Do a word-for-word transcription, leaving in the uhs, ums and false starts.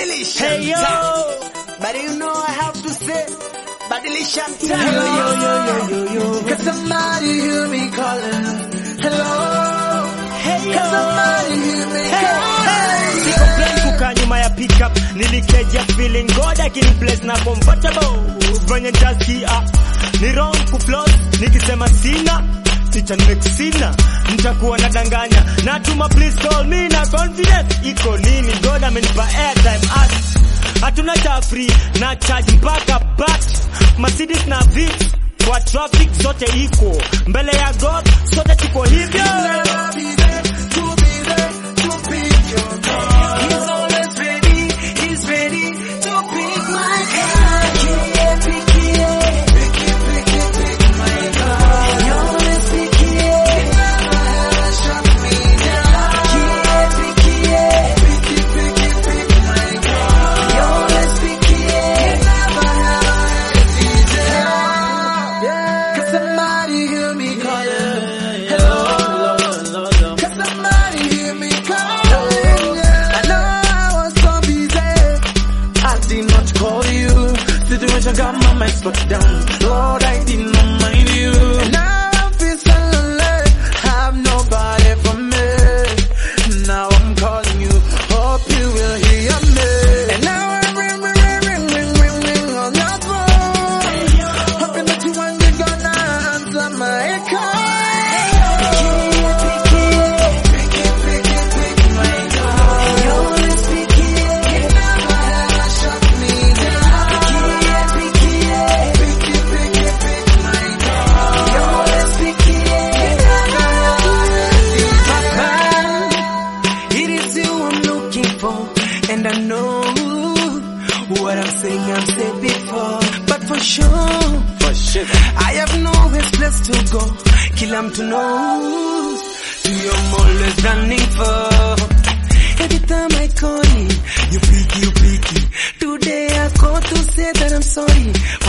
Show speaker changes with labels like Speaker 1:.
Speaker 1: Badilisha
Speaker 2: Hey yo,
Speaker 1: mtaa. But you know I have to say, badilisha mtaa.
Speaker 2: yo yo yo yo yo.
Speaker 1: Can somebody hear me calling? Hello.
Speaker 2: Hey yo,
Speaker 1: Can somebody hear me calling?
Speaker 2: si complain kuka nyuma ya pickup, nilikeja feeling God akini place na comfortable. Venye jaskia, ni wrong kufloat, nikisema sina, teacher next sina, nitakuwa nadanganya. Natuma please call me na confidence, iko nini God amenipa airtime ask. Hatuna cha free na charge mpaka bat, Mercedes na Vitz, kwa traffic zote iko, mbele ya God sote tuko hivyo.
Speaker 3: Situation got my mind put down. Lord, I did not mind you. And now I feel so lonely. Have nobody for me. Now I'm calling you. Hope you will hear me. And now I ring, ring, ring, ring, ring, ring, ring on your phone. Hoping that you one day gonna answer my call.
Speaker 1: And I know what I'm saying I've said before, but for sure,
Speaker 3: For sure.
Speaker 1: I have nowhere place to go. Kila mtu knows to your I'm always running for. Every time I call you, you pick, you pick. Today I call to say that I'm sorry